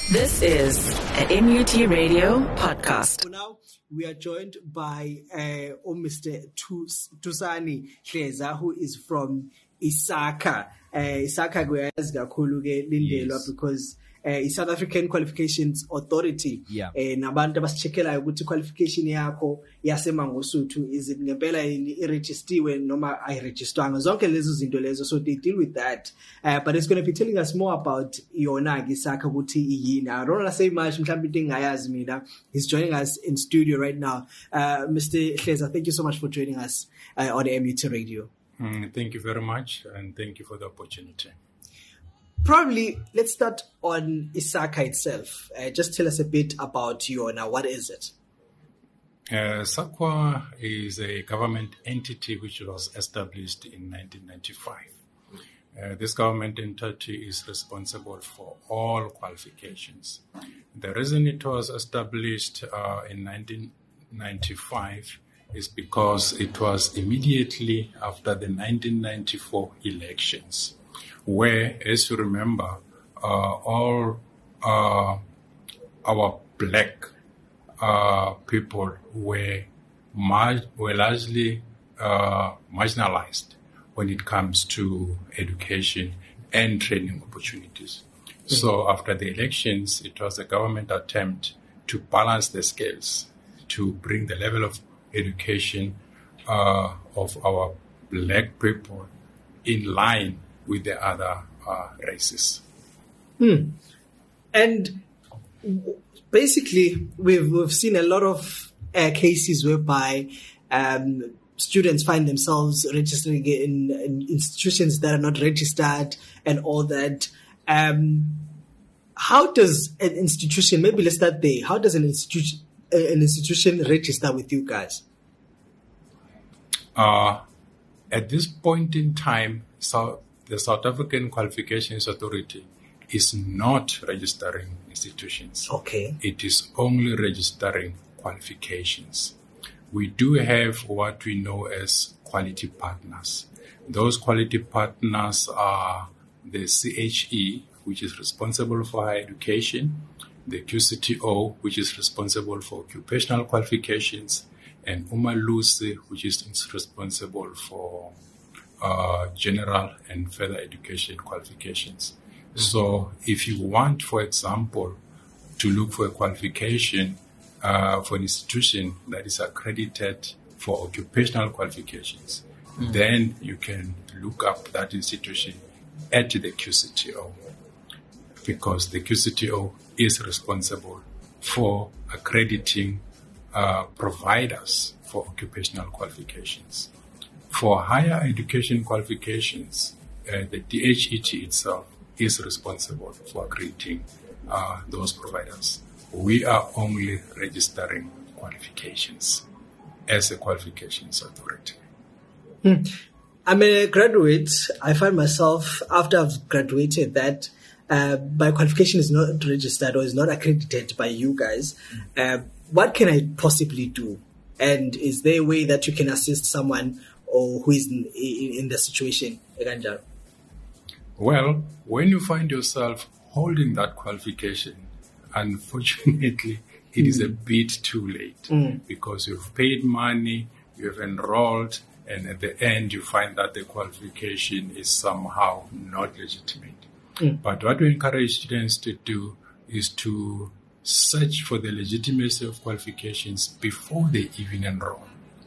This is a MUT Radio podcast. For now, we are joined by Mr. Thusani Hleza, who is from ISACA. ISACA kuyazi kakhulu ke lindelwa because South African Qualifications Authority nabantu abasicheckelayo ukuthi qualification yakho yaseMangosuthu is it ngempela iregistiwe noma ayiregistrwanga, zonke lezo zinto lezo, so they deal with that, but it's going to be telling us more about yona ke ISACA ukuthi iyini. I don't want to say much, mhlawumbe into engayazi mina. He's joining us in studio right now. Mr. Hleza, thank you so much for joining us on MUT Radio. Thank you very much, and thank you for the opportunity. Probably, let's start on ISACA itself. Just tell us a bit about Yona. What is it? SACA is a government entity which was established in 1995. This government entity is responsible for all qualifications. The reason it was established in 1995 is because it was immediately after the 1994 elections, where, as you remember, all our black people were largely marginalized when it comes to education and training opportunities. Mm-hmm. So after the elections, it was a government attempt to balance the scales, to bring the level of education of our black people in line with the other races. And basically, we've seen a lot of cases whereby students find themselves registering in institutions that are not registered and all that. How does an institution, maybe let's start there, how does an institution register with you guys? At this point in time, the South African Qualifications Authority is not registering institutions. Okay. It is only registering qualifications. We do have what we know as quality partners. Those quality partners are the CHE, which is responsible for higher education, the QCTO, which is responsible for occupational qualifications, and Umalusi, which is responsible for general and further education qualifications. Mm-hmm. So if you want, for example, to look for a qualification for an institution that is accredited for occupational qualifications, then you can look up that institution at the QCTO, because the QCTO is responsible for accrediting providers for occupational qualifications. For higher education qualifications, the DHET itself is responsible for accrediting those providers. We are only registering qualifications as a qualifications authority. I'm a graduate. I find myself, after I've graduated, that my qualification is not registered or is not accredited by you guys. What can I possibly do? And is there a way that you can assist someone or who is in the situation? Well, when you find yourself holding that qualification, unfortunately, it is a bit too late because you've paid money, you've enrolled, and at the end you find that the qualification is somehow not legitimate. But what we encourage students to do is to search for the legitimacy of qualifications before they even enroll.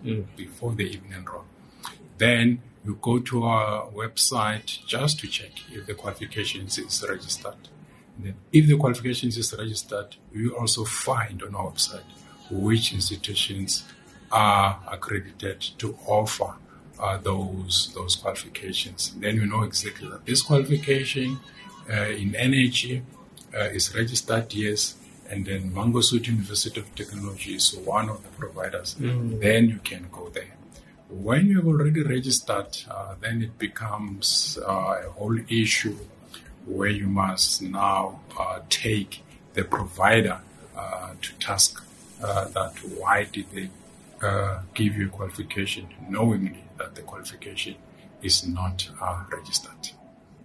Then you go to our website just to check if the qualifications is registered. And then if the qualifications is registered, we also find on our website which institutions are accredited to offer those qualifications. Then you know exactly that this qualification in NHE is registered, yes, and then Mangosuthu University of Technology is one of the providers. Then you can go there. When you've already registered, then it becomes a whole issue where you must now take the provider to task that why did they give you a qualification knowingly that the qualification is not registered.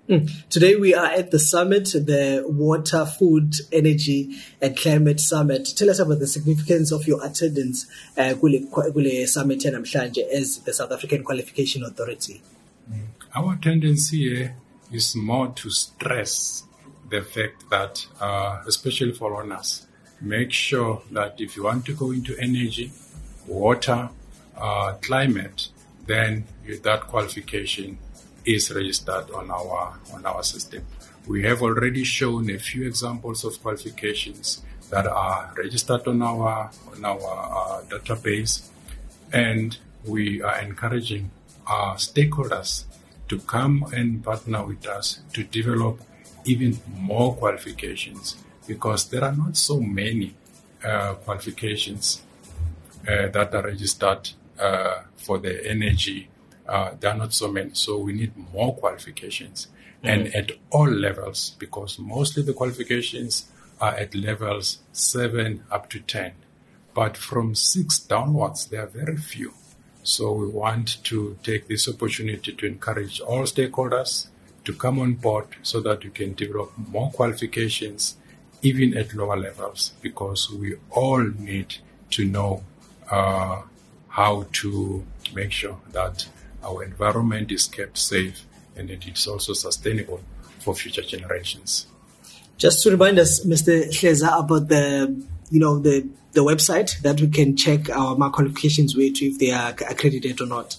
Today we are at the summit, the Water, Food, Energy and Climate Summit. Tell us about the significance of your attendance kule summit namhlanje as the South African Qualification Authority. Our tendency here is more to stress the fact that, especially for owners, make sure that if you want to go into energy, water, climate, then that qualification is registered on our system. We have already shown a few examples of qualifications that are registered on our database, and we are encouraging our stakeholders to come and partner with us to develop even more qualifications, because there are not so many qualifications that are registered for the energy. There are not so many, so we need more qualifications, and at all levels, because mostly the qualifications are at levels 7 up to 10, but from 6 downwards there are very few. So we want to take this opportunity to encourage all stakeholders to come on board so that we can develop more qualifications even at lower levels, because we all need to know how to make sure that our environment is kept safe and that it's also sustainable for future generations. Just to remind us, Mr. Hleza, about the website that we can check our mark qualifications with, if they are accredited or not.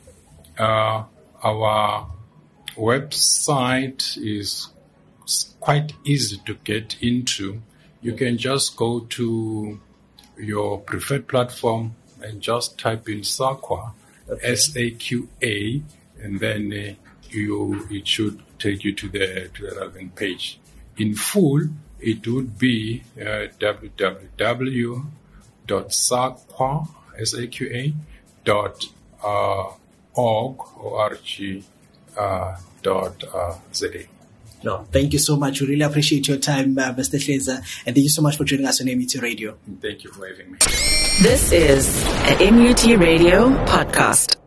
Our website is quite easy to get into. You can just go to your preferred platform and just type in SAQA, SAQA, and then it should take you to the relevant page. In full, it would be www.saqa.org.za. No, thank you so much. We really appreciate your time, Mr. Hleza, and thank you so much for joining us on MUT Radio. Thank you for having me. This is a MUT Radio podcast.